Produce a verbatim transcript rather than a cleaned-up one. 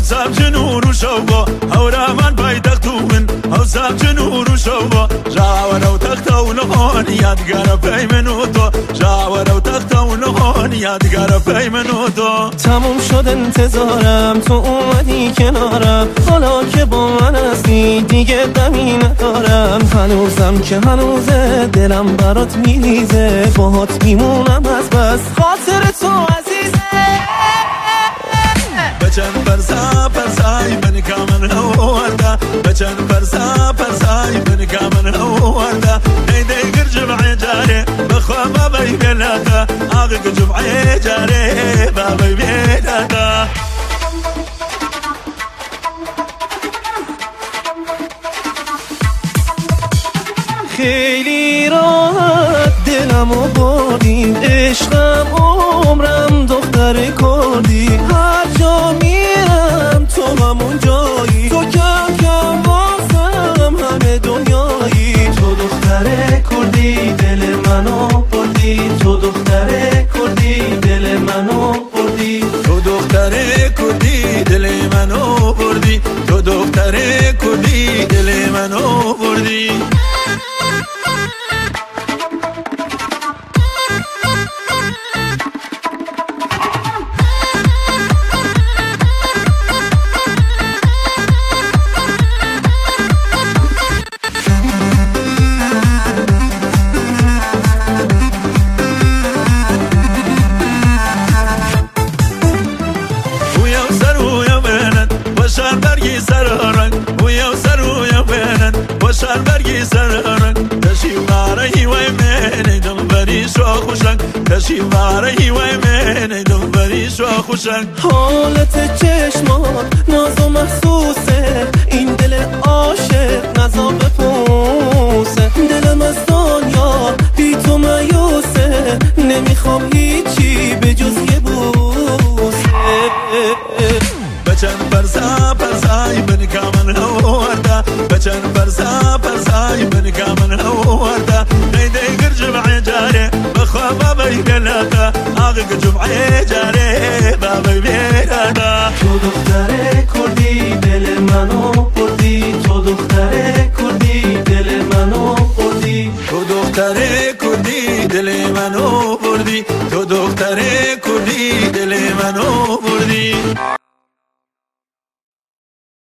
هەوساب جنور و شەوبۆ هەورامان پایتەختوون هەوساب جنور و شەوبۆ ژاوەرە و تەختە و نهۆن یادگارە پەی من و تۆ ژاوەرە و تەختە و نهۆن یادگارە پەی من و تۆ تموم شد انتظارم تو اومدی کنارم حالا که با من هستی دیگه دمی ندارم هنوزم که هنوزه دلم برات میریزه باهات میمونم از بس خاطر تو عزیزه بچن پرسا پرسای من کامن هورده بچن پرسا پرسای من کامن هورده نیدی گر جمعی جاره بخوا بابای بلاده آقا جمعی جاره بابای بلاده خیلی راحت دلمو بردی عشقم عمرم دختر کردی هر جا میرم تو همون جایی تو کم کم واسم همه دنیایی تو دختر کردی دل منو بردی تو دختر کردی دل منو بردی تو دختر کردی دل منو بردی تو دختر کردی دل منو بردی وشان برگی سر رنگ ویا سر ویا بینن وشان برگی سر رنگ تشی واره وای من دم بری شو خوشنگ تشی واره وای من دم بری شو خوشنگ حالت چشمات ناز و محسوسه این دل عاشق نزا بپوسه دلم از دنیا بی تو مایوسه نمیخوام هیچی به جز یه بوسه بچن پرسا پرسای من کامن هورده بچن پرسا پرسای من کامن هورده نیدی گر جمعی جاره بخوا بابای بلاده آقا جمعی جاره بابای بلاده تو دختر کردی دل منو بردی تو دختر کردی دل منو بردی تو دختر کردی دل منو بردی تو دختر کردی دل منو بردی